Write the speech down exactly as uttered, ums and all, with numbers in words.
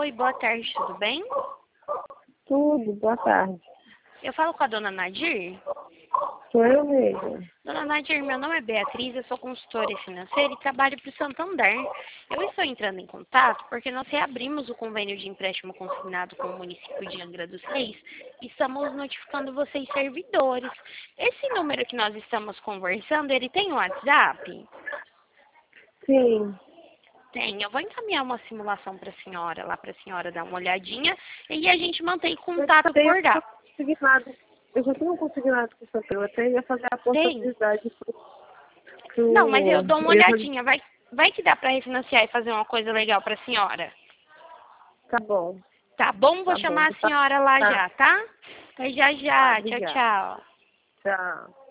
Oi, boa tarde, tudo bem? Tudo, boa tarde. Eu falo com a dona Nadir? Sou eu mesma. Dona Nadir, meu nome é Beatriz, eu sou consultora financeira e trabalho para o Santander. Eu estou entrando em contato porque nós reabrimos o convênio de empréstimo consignado com o município de Angra dos Reis e estamos notificando vocês servidores. Esse número que nós estamos conversando, ele tem WhatsApp? Sim. Tem, eu vou encaminhar uma simulação para a senhora, lá para a senhora dar uma olhadinha e a gente mantém contato Eu tenho por lá. consignado. Eu já tenho consignado com o seu eu até ia fazer a Tem? possibilidade pro, pro Não, mas eu dou uma eu já- olhadinha. Vai, vai que dá para refinanciar e fazer uma coisa legal para a senhora. Tá bom, Tá bom? Vou tá bom. chamar a senhora lá Tá, já, tá? Até já tá, já. Tchau, obrigada. tchau. Tchau.